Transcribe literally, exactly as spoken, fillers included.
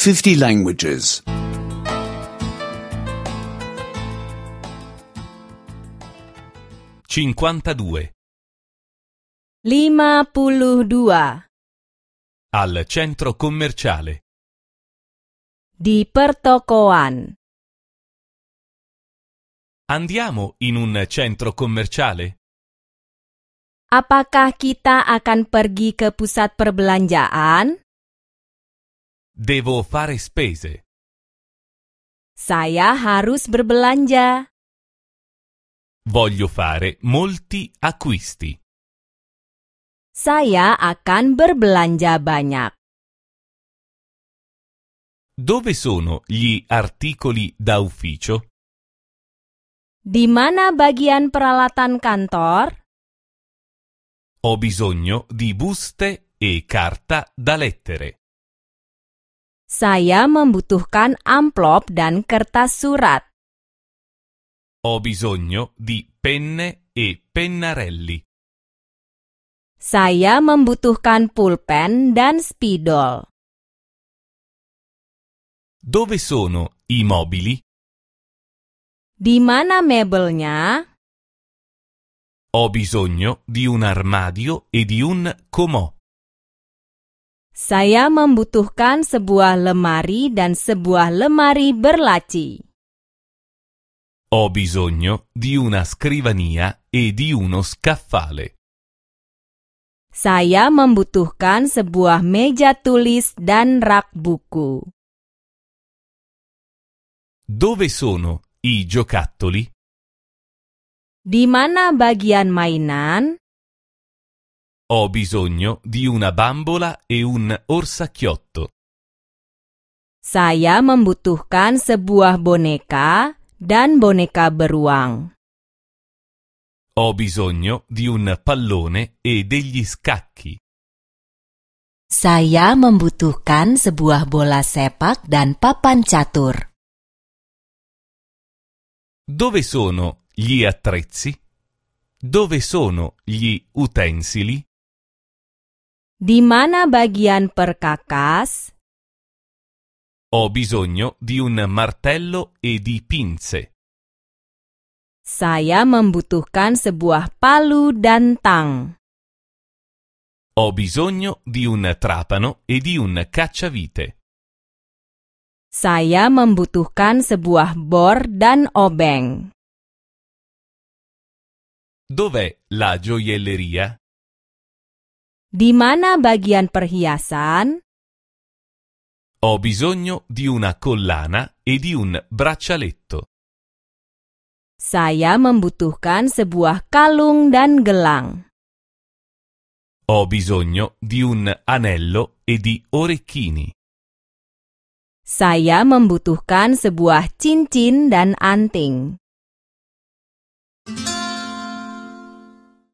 fifty languages. cinquantadue. lima puluh dua. Al centro commerciale. Di pertokoan. Andiamo in un centro commerciale? Apakah kita akan pergi ke pusat perbelanjaan? Devo fare spese. Saya harus berbelanja. Voglio fare molti acquisti. Saya akan berbelanja banyak. Dove sono gli articoli da ufficio? Di mana bagian peralatan kantor? Ho bisogno di buste e carta da lettere. Saya membutuhkan amplop dan kertas surat. Ho bisogno di penne e pennarelli. Saya membutuhkan pulpen dan spidol. Dove sono i mobili? Di mana mebelnya? Ho bisogno di un armadio e di un comò. Saya membutuhkan sebuah lemari dan sebuah lemari berlaci. Ho bisogno di una scrivania e di uno scaffale. Saya membutuhkan sebuah meja tulis dan rak buku. Dove sono i giocattoli? Di mana bagian mainan? Ho bisogno di una bambola e un orsacchiotto. Saya membutuhkan sebuah boneka dan boneka beruang. Ho bisogno di un pallone e degli scacchi. Saya membutuhkan sebuah bola sepak dan papan catur. Dove sono gli attrezzi? Dove sono gli utensili? Di mana bagian perkakas? Ho bisogno di un martello e di pinze. Saya membutuhkan sebuah palu dan tang. Ho bisogno di un trapano e di un cacciavite. Saya membutuhkan sebuah bor dan obeng. Dov'è la gioielleria? Di mana bagian perhiasan? Ho bisogno di una collana e di un braccialetto. Saya membutuhkan sebuah kalung dan gelang. Ho bisogno di un anello e di orecchini. Saya membutuhkan sebuah cincin dan anting.